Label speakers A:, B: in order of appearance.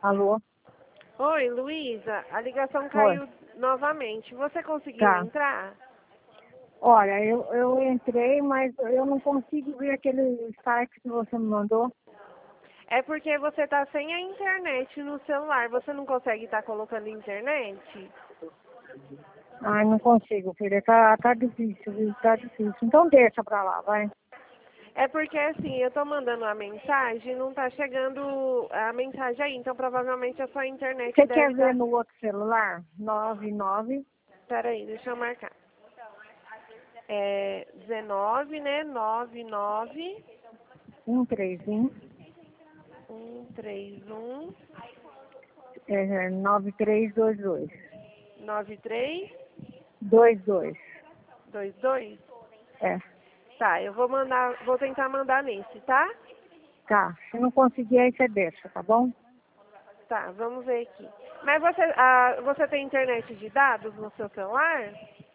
A: Alô?
B: Oi, Luísa, a ligação
A: Oi.
B: caiu novamente. Você conseguiu
A: Tá.
B: entrar?
A: Olha, eu entrei, mas eu não consigo ver aquele site que você me mandou.
B: É porque você está sem a internet no celular. Você não consegue estar colocando internet?
A: Ai, não consigo, filha. Tá difícil, viu? Tá difícil. Então deixa pra lá, vai.
B: É porque assim, eu estou mandando uma mensagem e não está chegando a mensagem aí. Então provavelmente a sua internet
A: Você
B: deve
A: quer ver
B: estar...
A: no outro celular? 99
B: Peraí, deixa eu marcar. É 19, né? 99
A: 131
B: 131
A: 9322. 22.
B: 9322.
A: É.
B: Tá, eu vou tentar mandar nesse, tá?
A: Tá. Se não conseguir, aí você deixa, tá bom?
B: Tá, vamos ver aqui. Mas você tem internet de dados no seu celular?